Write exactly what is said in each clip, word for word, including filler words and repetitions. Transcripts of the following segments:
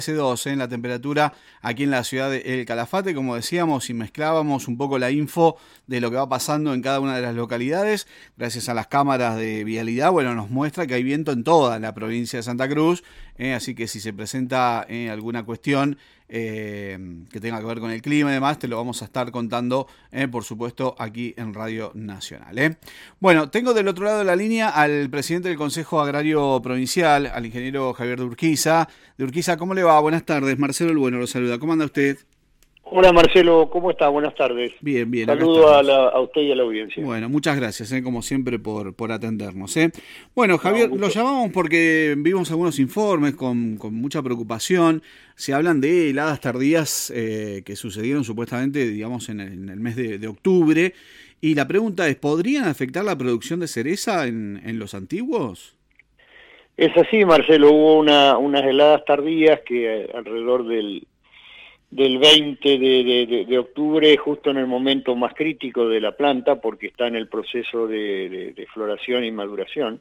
dos en la temperatura aquí en la ciudad de El Calafate, como decíamos, y mezclábamos un poco la info de lo que va pasando en cada una de las localidades, gracias a las cámaras de vialidad, bueno, nos muestra que hay viento en toda la provincia de Santa Cruz, eh, así que si se presenta eh, alguna cuestión eh, que tenga que ver con el clima y demás, te lo vamos a estar contando, eh, por supuesto, aquí en Radio Nacional. Eh. Bueno, tengo del otro lado de la línea al presidente del Consejo Agrario Provincial, al ingeniero Javier de Urquiza. De Urquiza, ¿cómo le va? Buenas tardes. Marcelo El Bueno lo saluda. ¿Cómo anda usted? Hola Marcelo, ¿cómo está? Buenas tardes. Bien, bien. Saludo a, la, a usted y a la audiencia. Bueno, muchas gracias, eh, como siempre, por, por atendernos. Eh. Bueno, Javier, no, lo llamamos porque vimos algunos informes con, con mucha preocupación. Se hablan de heladas tardías eh, que sucedieron supuestamente, digamos, en el, en el mes de, de octubre. Y la pregunta es, ¿podrían afectar la producción de cereza en, en los antiguos? Es así, Marcelo, hubo una, unas heladas tardías que eh, alrededor del... del veinte de, de, de octubre, justo en el momento más crítico de la planta, porque está en el proceso de, de, de floración y maduración,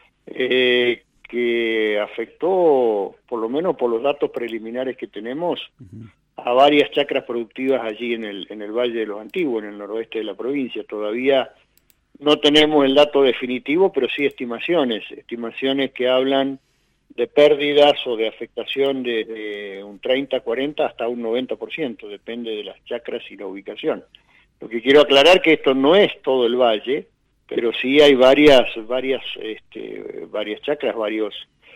eh, que afectó, por lo menos por los datos preliminares que tenemos, uh-huh. a varias chacras productivas allí en el, en el Valle de los Antiguos, en el noroeste de la provincia. Todavía no tenemos el dato definitivo, pero sí estimaciones, estimaciones que hablan de pérdidas o de afectación de, de un treinta, cuarenta hasta un noventa por ciento, depende de las chacras y la ubicación. Lo que quiero aclarar que esto no es todo el valle, pero sí hay varias varias este, varias chacras, varios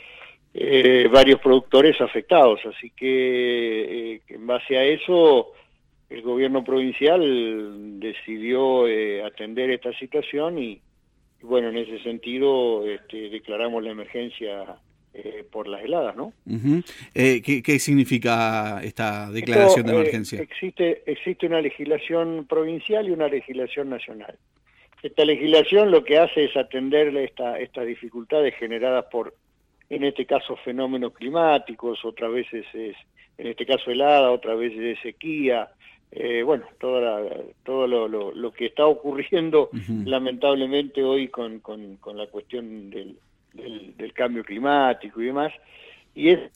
eh, varios productores afectados, así que eh, en base a eso el gobierno provincial decidió eh, atender esta situación y, y bueno, en ese sentido este, declaramos la emergencia Eh, por las heladas, ¿no? Uh-huh. eh, ¿qué, ¿Qué significa esta declaración Esto, de emergencia? Eh, existe, existe una legislación provincial y una legislación nacional. Esta legislación lo que hace es atender esta, estas dificultades generadas por, en este caso, fenómenos climáticos, otras veces es, en este caso, helada, otras veces es sequía, eh, bueno, toda la, todo lo, lo, lo que está ocurriendo, uh-huh. lamentablemente, hoy con, con, con la cuestión del Del, del cambio climático y demás, y es...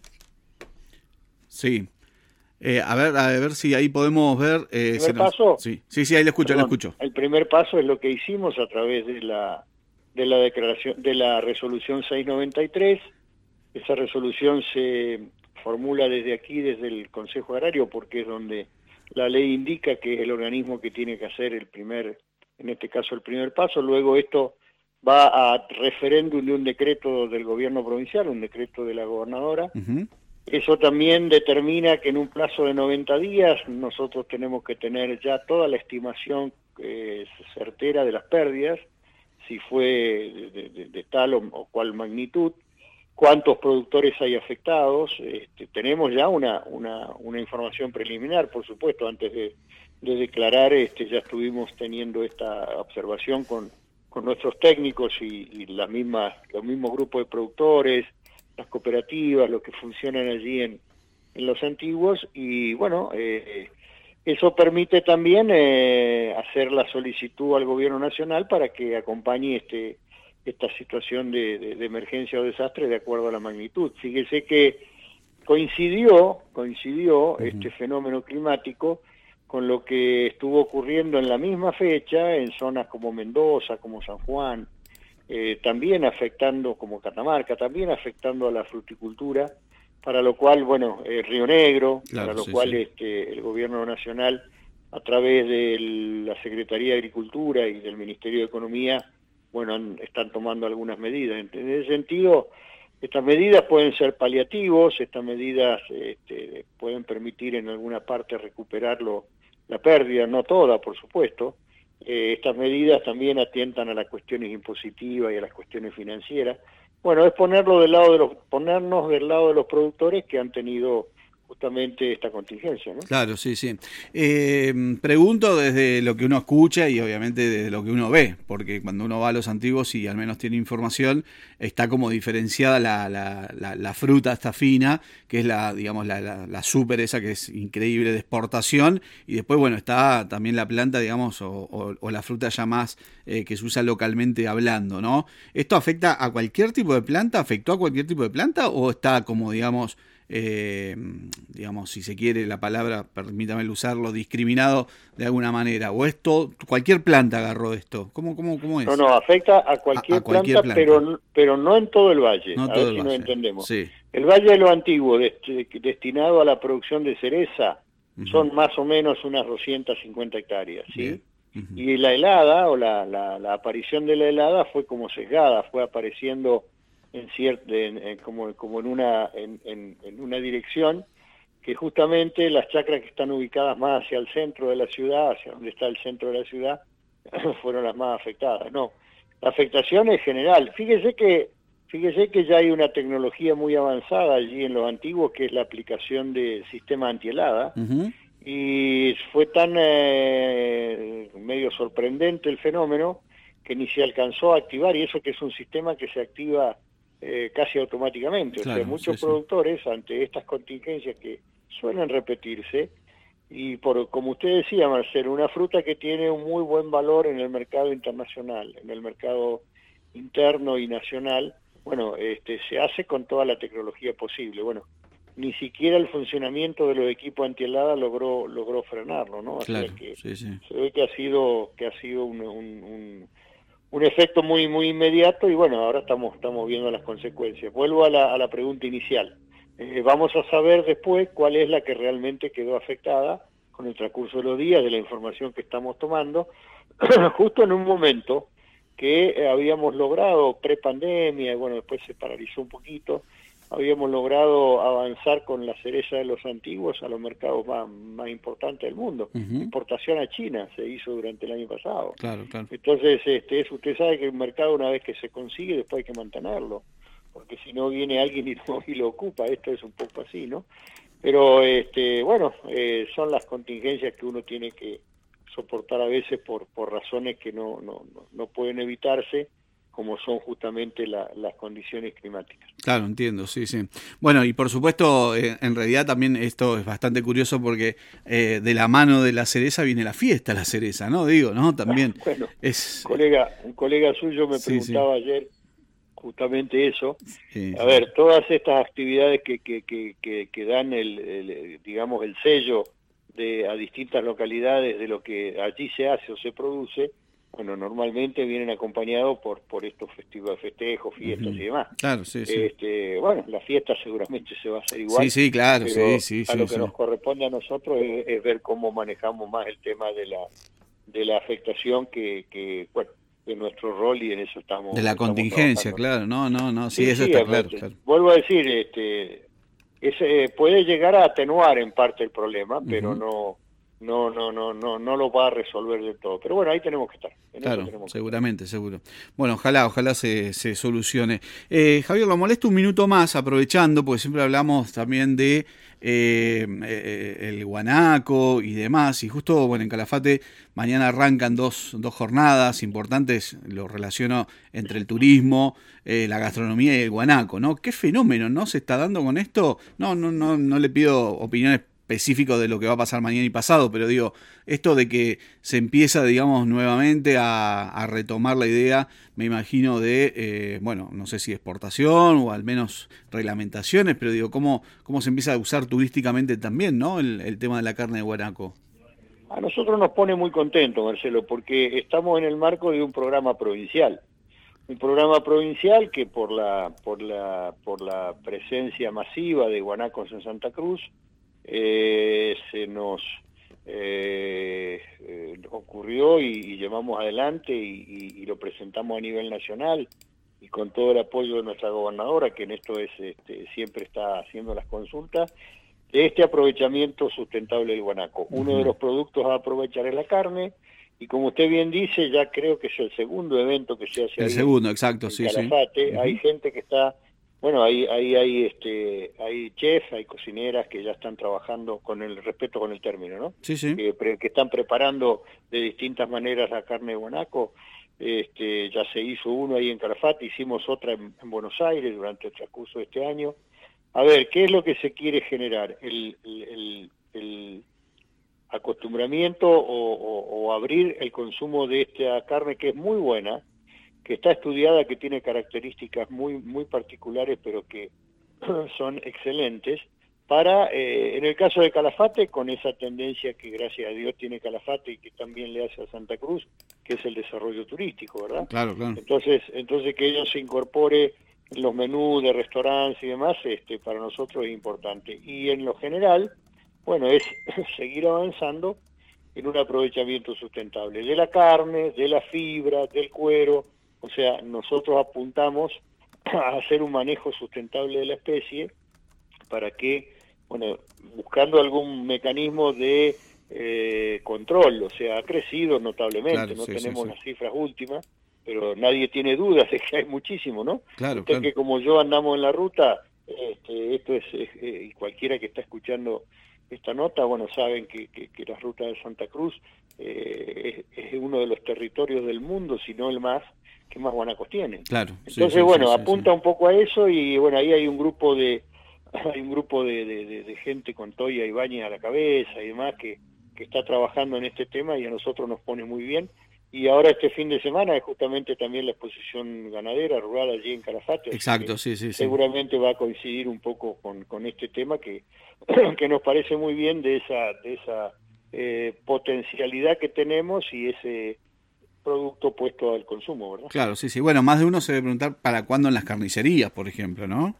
Sí, eh, a ver, a ver si ahí podemos ver... Eh, ¿El primer nos... paso? Sí, sí, sí, ahí le escucho, Perdón, le escucho. El primer paso es lo que hicimos a través de la, de la declaración, de la resolución seiscientos noventa y tres, esa resolución se formula desde aquí, desde el Consejo Agrario, porque es donde la ley indica que es el organismo que tiene que hacer el primer, en este caso el primer paso, luego esto va a referéndum de un decreto del gobierno provincial, un decreto de la gobernadora. Uh-huh. Eso también determina que en un plazo de noventa días nosotros tenemos que tener ya toda la estimación eh, certera de las pérdidas, si fue de, de, de tal o, o cual magnitud, cuántos productores hay afectados. Este, tenemos ya una, una, una información preliminar, por supuesto, antes de, de declarar, este, ya estuvimos teniendo esta observación con con nuestros técnicos y, y las mismas, los mismos grupos de productores, las cooperativas, los que funcionan allí en, en los antiguos, y bueno, eh, eso permite también eh, hacer la solicitud al gobierno nacional para que acompañe este esta situación de, de, de emergencia o desastre de acuerdo a la magnitud. Fíjese que coincidió, coincidió uh-huh. este fenómeno climático con lo que estuvo ocurriendo en la misma fecha en zonas como Mendoza, como San Juan, eh, también afectando, como Catamarca, también afectando a la fruticultura, para lo cual, bueno, eh, Río Negro, claro, para lo sí, cual sí. Este, el gobierno nacional, a través de la Secretaría de Agricultura y del Ministerio de Economía, bueno, han, están tomando algunas medidas. En ese sentido, estas medidas pueden ser paliativos, estas medidas este, pueden permitir en alguna parte recuperarlo, la pérdida, no toda, por supuesto. Eh, estas medidas también atientan a las cuestiones impositivas y a las cuestiones financieras. Bueno, es ponerlo del lado de los, ponernos del lado de los productores que han tenido justamente esta contingencia, ¿no? Claro, sí, sí. Eh, pregunto desde lo que uno escucha y obviamente desde lo que uno ve, porque cuando uno va a los antiguos y al menos tiene información, está como diferenciada la, la, la, la fruta esta fina, que es la, digamos, la, la, la súper esa que es increíble de exportación, y después, bueno, está también la planta, digamos, o, o, o la fruta ya más eh, que se usa localmente hablando, ¿no? ¿Esto afecta a cualquier tipo de planta? ¿Afectó a cualquier tipo de planta o está como, digamos, eh, digamos, si se quiere la palabra, permítame usarlo, discriminado de alguna manera? ¿O esto, cualquier planta agarró esto? ¿Cómo, cómo, cómo es? No, no, afecta a cualquier, a, a cualquier planta, planta, pero pero no en todo el valle, no a todo ver el si valle. nos entendemos. Sí. El Valle de lo Antiguo, dest destinado a la producción de cereza, uh-huh. son más o menos unas doscientas cincuenta hectáreas, ¿sí? Uh-huh. Y la helada, o la, la, la aparición de la helada fue como sesgada, fue apareciendo en cierto, en, en, como, como en una, en, en, en una dirección que justamente las chacras que están ubicadas más hacia el centro de la ciudad, hacia donde está el centro de la ciudad, fueron las más afectadas. No, la afectación es general. Fíjese que fíjese que ya hay una tecnología muy avanzada allí en los antiguos, que es la aplicación del sistema antihelada, uh-huh. y fue tan eh, medio sorprendente el fenómeno que ni se alcanzó a activar, y eso que es un sistema que se activa eh, casi automáticamente. Claro, o sea, muchos sí, productores, sí. ante estas contingencias que suelen repetirse, y por como usted decía, Marcelo, una fruta que tiene un muy buen valor en el mercado internacional, en el mercado interno y nacional, bueno, este, se hace con toda la tecnología posible. Bueno, ni siquiera el funcionamiento de los equipos antihelada logró logró frenarlo, ¿no? Claro, o sea que sí, sí. se ve que ha sido que ha sido un, un, un, un efecto muy muy inmediato, y bueno, ahora estamos estamos viendo las consecuencias. Vuelvo a la, a la pregunta inicial. Eh, vamos a saber después cuál es la que realmente quedó afectada con el transcurso de los días, de la información que estamos tomando, justo en un momento que eh, habíamos logrado pre-pandemia, y bueno, después se paralizó un poquito, habíamos logrado avanzar con la cereza de los antiguos a los mercados más, más importantes del mundo. Uh-huh. Importación a China se hizo durante el año pasado. Claro, claro. Entonces, este, es, usted sabe que el mercado, una vez que se consigue, después hay que mantenerlo, porque si no viene alguien y, no, y lo ocupa. Esto es un poco así, ¿no? Pero, este, bueno, eh, son las contingencias que uno tiene que soportar a veces por, por razones que no, no, no, no pueden evitarse, como son justamente la, las condiciones climáticas. Claro, entiendo, sí, sí. Bueno, y por supuesto, eh, en realidad también esto es bastante curioso porque eh, de la mano de la cereza viene la fiesta, la cereza, ¿no? Digo, ¿no? También bueno, es... un colega, un colega suyo me sí, preguntaba sí. ayer justamente eso. Sí, a sí. ver, todas estas actividades que, que, que, que, que dan el, el, digamos, el sello de, a distintas localidades de lo que allí se hace o se produce, bueno, normalmente vienen acompañados por por estos festivales, festejos, fiestas uh-huh. y demás. Claro, sí, sí. Este, bueno, la fiesta seguramente se va a hacer igual. Sí, sí, claro, pero sí, sí, a sí, lo que sí. nos corresponde a nosotros es, es ver cómo manejamos más el tema de la de la afectación que, que bueno, de nuestro rol, y en eso estamos. De la estamos contingencia, trabajando. claro, no, no, no, sí, sí eso sí, está claro, claro. Vuelvo a decir, este, ese puede llegar a atenuar en parte el problema, uh-huh. pero no No, no, no, no, no lo va a resolver del todo. Pero bueno, ahí tenemos que estar. En claro, eso tenemos que seguramente, estar. seguro. Bueno, ojalá, ojalá se, se solucione. Eh, Javier, lo molesto un minuto más, aprovechando, porque siempre hablamos también de eh, eh, el guanaco y demás. Y justo, bueno, en Calafate mañana arrancan dos, dos jornadas importantes, lo relaciono entre el turismo, eh, la gastronomía y el guanaco, ¿no? ¿Qué fenómeno, no, se está dando con esto? No, no, no, no le pido opiniones específico de lo que va a pasar mañana y pasado, pero digo, esto de que se empieza, digamos, nuevamente a, a retomar la idea, me imagino, de, eh, bueno, no sé si exportación o al menos reglamentaciones, pero digo, cómo, cómo se empieza a usar turísticamente también, ¿no? El, el tema de la carne de guanaco. A nosotros nos pone muy contentos, Marcelo, porque estamos en el marco de un programa provincial. Un programa provincial que por la, por la, por la presencia masiva de guanacos en Santa Cruz, Eh, se nos eh, eh, ocurrió y, y llevamos adelante y, y, y lo presentamos a nivel nacional, y con todo el apoyo de nuestra gobernadora, que en esto es este, siempre está haciendo las consultas, de este aprovechamiento sustentable del guanaco. Uno de los productos a aprovechar es la carne, y como usted bien dice, ya creo que es el segundo evento que se hace el ahí segundo, en, exacto, en sí, Calafate. Sí. Hay uh-huh. gente que está... Bueno, ahí hay, hay, este, hay chefs, hay cocineras que ya están trabajando con el respeto con el término, ¿no? Sí, sí. Que, que están preparando de distintas maneras la carne de guanaco. Este, ya se hizo uno ahí en Calafate, hicimos otra en, en Buenos Aires durante el transcurso de este año. A ver, ¿qué es lo que se quiere generar? El, el, el, el acostumbramiento o, o, o abrir el consumo de esta carne, que es muy buena, que está estudiada, que tiene características muy muy particulares, pero que son excelentes, para, eh, en el caso de Calafate, con esa tendencia que gracias a Dios tiene Calafate y que también le hace a Santa Cruz, que es el desarrollo turístico, ¿verdad? Claro, claro. Entonces, entonces que ellos se incorpore en los menús de restaurantes y demás, este, para nosotros es importante. Y en lo general, bueno, es seguir avanzando en un aprovechamiento sustentable de la carne, de la fibra, del cuero. O sea, nosotros apuntamos a hacer un manejo sustentable de la especie para que, bueno, buscando algún mecanismo de eh, control, o sea, ha crecido notablemente, Claro, no sí, tenemos sí, sí. las cifras últimas, pero nadie tiene dudas de que hay muchísimo, ¿no? Claro, Usted claro. que como yo andamos en la ruta, este, esto es, es eh, y cualquiera que está escuchando esta nota, bueno, saben que, que, que la ruta de Santa Cruz eh, es, es uno de los territorios del mundo, si no el más, que más guanacos tienen. Claro. Entonces, sí, sí, bueno, sí, sí, apunta sí. un poco a eso y bueno, ahí hay un grupo de hay un grupo de, de, de, de gente con Toya y Bañez a la cabeza y demás que, que está trabajando en este tema y a nosotros nos pone muy bien. Y ahora este fin de semana es justamente también la exposición ganadera rural allí en Calafate. Exacto, sí, sí, sí. Seguramente va a coincidir un poco con, con este tema que, que nos parece muy bien de esa, de esa eh, potencialidad que tenemos y ese producto puesto al consumo, ¿verdad? Claro, sí, sí. Bueno, más de uno se debe preguntar para cuándo en las carnicerías, por ejemplo, ¿no?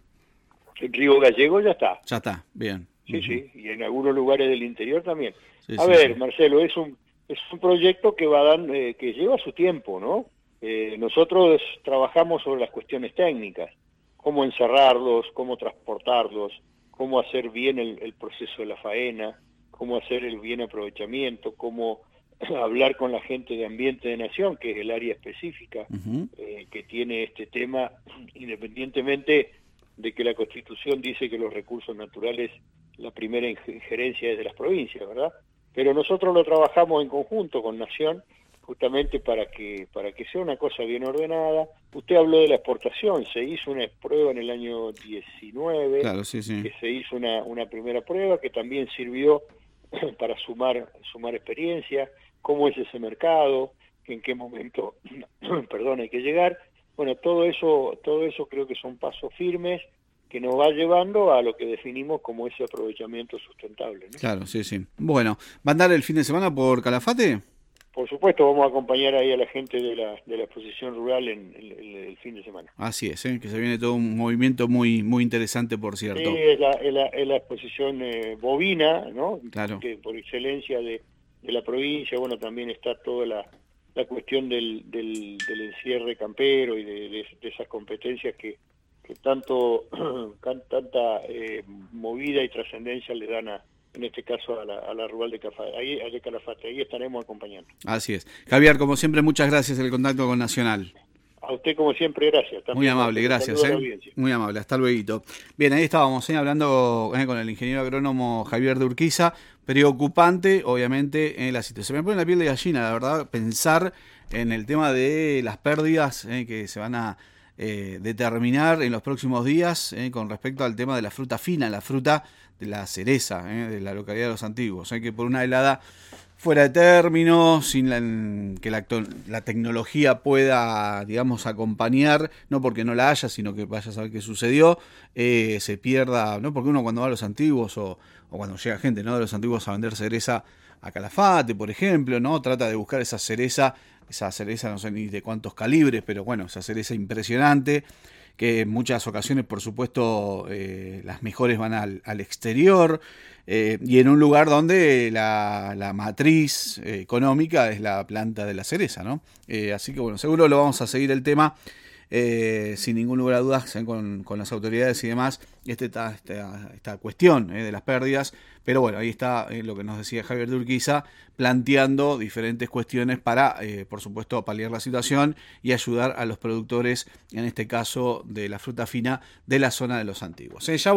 En Río Gallego ya está. Ya está, bien. Sí, Uh-huh. sí, y en algunos lugares del interior también. Sí, a sí, ver, sí. Marcelo, es un es un proyecto que va dan, eh, que lleva su tiempo, ¿no? Eh, nosotros trabajamos sobre las cuestiones técnicas, cómo encerrarlos, cómo transportarlos, cómo hacer bien el, el proceso de la faena, cómo hacer el bien aprovechamiento, cómo hablar con la gente de Ambiente de Nación, que es el área específica Uh-huh. eh, que tiene este tema, independientemente de que la Constitución dice que los recursos naturales, la primera injerencia es de las provincias, ¿verdad? Pero nosotros lo trabajamos en conjunto con Nación, justamente para que para que sea una cosa bien ordenada. Usted habló de la exportación, se hizo una prueba en el año diecinueve, Claro, sí, sí. que se hizo una, una primera prueba que también sirvió para sumar sumar experiencia, cómo es ese mercado, en qué momento, perdón, hay que llegar. Bueno, todo eso, todo eso creo que son pasos firmes que nos va llevando a lo que definimos como ese aprovechamiento sustentable, ¿no? Claro, sí, sí. Bueno, ¿va a andar el fin de semana por Calafate? Por supuesto, vamos a acompañar ahí a la gente de la, de la exposición rural en, en, en el fin de semana. Así es, ¿eh? Que se viene todo un movimiento muy muy interesante, por cierto. Sí, es la, es la, es la exposición eh, bovina, ¿no? Claro. Que por excelencia de, de la provincia, bueno, también está toda la, la cuestión del, del, del encierre campero y de, de, de esas competencias que, que tanto tanta eh, movida y trascendencia le dan a, en este caso a la, a la rural de Calafate. Ahí, de Calafate, ahí estaremos acompañando. Así es. Javier, como siempre, muchas gracias por el contacto con Nacional. A usted, como siempre, gracias. También, muy amable, gracias. ¿eh? Muy amable, hasta luego. Bien, ahí estábamos ¿eh? hablando eh, con el ingeniero agrónomo Javier de Urquiza. Preocupante, obviamente, eh, la situación. Me pone la piel de gallina, la verdad, pensar en el tema de las pérdidas eh, que se van a eh, determinar en los próximos días eh, con respecto al tema de la fruta fina, la fruta de la cereza eh, de la localidad de Los Antiguos. Eh, que por una helada fuera de término, sin la, que la, la tecnología pueda, digamos, acompañar, no porque no la haya, sino que vaya a saber qué sucedió, eh, se pierda, no porque uno cuando va a Los Antiguos o, o cuando llega gente, ¿no?, de Los Antiguos a vender cereza a Calafate, por ejemplo, ¿no?, trata de buscar esa cereza, esa cereza no sé ni de cuántos calibres, pero bueno, esa cereza impresionante, que en muchas ocasiones, por supuesto, eh, las mejores van al, al exterior, eh, y en un lugar donde la, la matriz eh, económica es la planta de la cereza, ¿no? Eh, así que bueno, seguro lo vamos a seguir el tema, eh, sin ningún lugar a dudas, eh, con, con las autoridades y demás, este, esta, esta, esta cuestión eh, de las pérdidas, pero bueno, ahí está eh, lo que nos decía Javier de Urquiza, planteando diferentes cuestiones para, eh, por supuesto, paliar la situación y ayudar a los productores, en este caso de la fruta fina, de la zona de Los Antiguos. Eh, ya